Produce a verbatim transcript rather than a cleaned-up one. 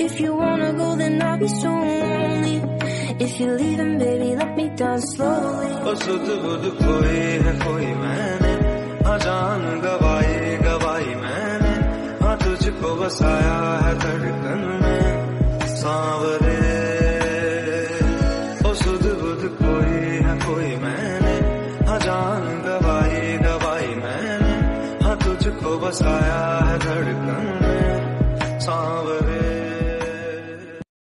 If you wanna go, then I'll be so lonely. If you're leaving, baby, let me down slowly. ओ सुध बुध कोई है कोई मैंने, हाँ जान गवाई गवाई मैंने, हाँ तुझको बसाया है धड़कन में सांवरे। ओ सुध बुध कोई है कोई मैंने, हाँ जान गवाई गवाई मैंने, हाँ तुझको बसाया है धड़कन में।